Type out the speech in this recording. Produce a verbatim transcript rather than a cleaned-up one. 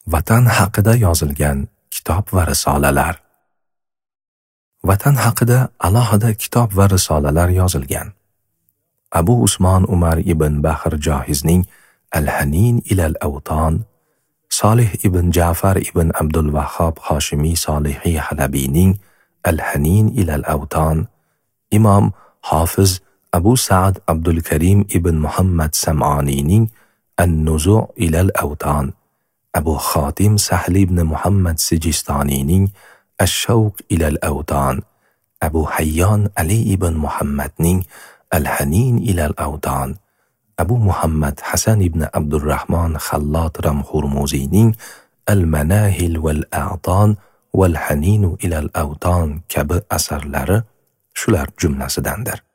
Vatan haqida yozilgan kitob va risolalar. Vatan haqida alohida kitob va risolalar yozilgan. Abu Usmon Umar ibn Bahr Johizning Al-Hanin ilal Awton, Solih ibn Ja'far ibn Abdul Vahhab Hoshimi Solihi Halabiyning Al-Hanin ilal Awton, Imom Hofiz Abu Sa'd Abdul Karim ibn Muhammad Sam'oniyning An-Nuzu' ilal Awton, Abu Khatim Sahl ibn Muhammad Sijistoniyning Ash-Shawq ilal Awton, Abu Hayyan Ali ibn Muhammadning Al-Hanin ilal Awton, Abu Muhammad Hasan ibn Abdurrahman Khallot Ramhurmuziyning Al-Manahil wal-A'ton wal-Hanin ilal Awton kabi asarlari shular jumlasidandir.